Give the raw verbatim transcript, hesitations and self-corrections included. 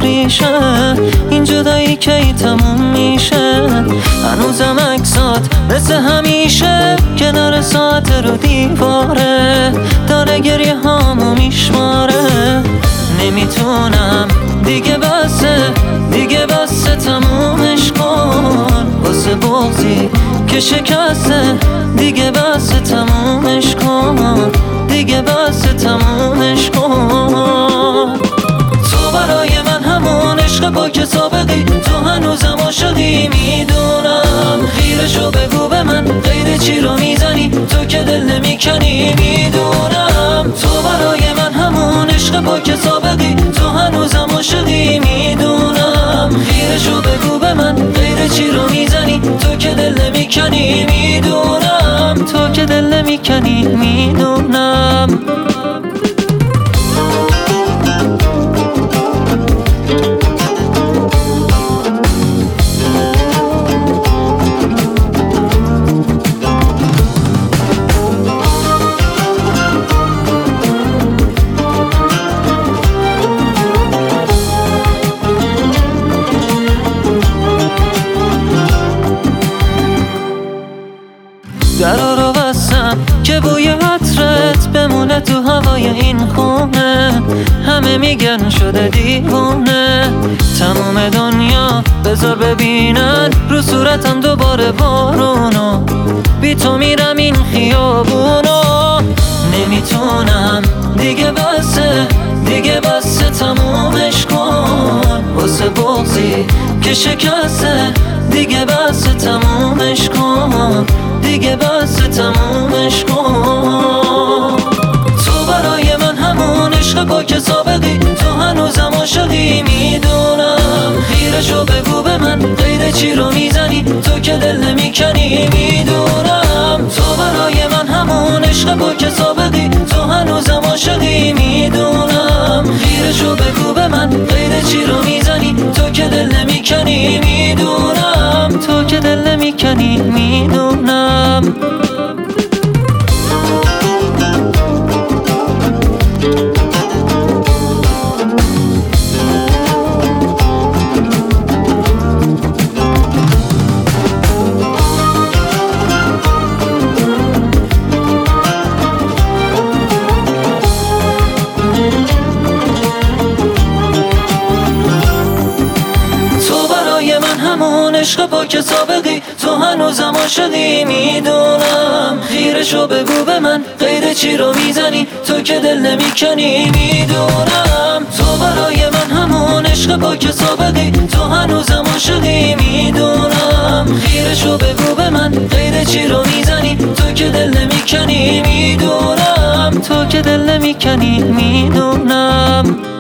ریشه، این جدایی کی تموم میشه؟ هنوزم عکسات مثل همیشه کنار ساعت رو دیواره، داره گریه هامو میشماره. نمیتونم دیگه بسه، دیگه بسه تمومش کن، واسه بغضی که شکسته دیگه بسه تمومش کن، دیگه بسه تمومش کن. تو برای من همون عشق با که سابقی، تو هنوزم عاشقی میدونم. خیرشو بگو به من، غیر چی رو میزنی تو که دل نمیکنی میدونم. تو برای من همون عشق با که سابقی، تو هنوزم عاشقی میدونم. خیرشو بگو به من، غیر چی رو میزنی تو که دل نمیکنی میدونم، تو که دل نمیکنی میدونم. درا رو بستم که بوی عطرت بمونه تو هوای این خونه. همه میگن شده دیوونه، تموم دنیا بذار ببینن رو صورتم دوباره بارونو. بی تو میرم این خیابونو، نمیتونم دیگه بسه، دیگه بسه تمومش کن، واسه بغضی که شکسته دیگه بسه تمومش کن، دیگه بسه تمومش کن. تو برای من همون عشق با که سابقی، تو هنوزم عاشقی میدونم. خیرشو بگو به من، غیر چی رو میزنی تو که دل نمیکنی میدونم. تو برای من همون عشق با که سابقی، تو هنوزم عاشقی میدونم. خیرشو بگو به من، غیر چی رو میزنی تو که دل نمیکنی میدونم، تو که دل نمیکنی میدونم. همون عشق با که سابقی، تو هنوزم عاشقی میدونم. خیرشو بگو به من، غیر چی رو میزنی تو که دل نمیکنی میدونم. تو برای من همون عشق با که سابقی، تو هنوزم عاشقی میدونم. خیرشو بگو به من، غیر چی رو میزنی تو که دل نمیکنی میدونم، تو که دل نمیکنی میدونم.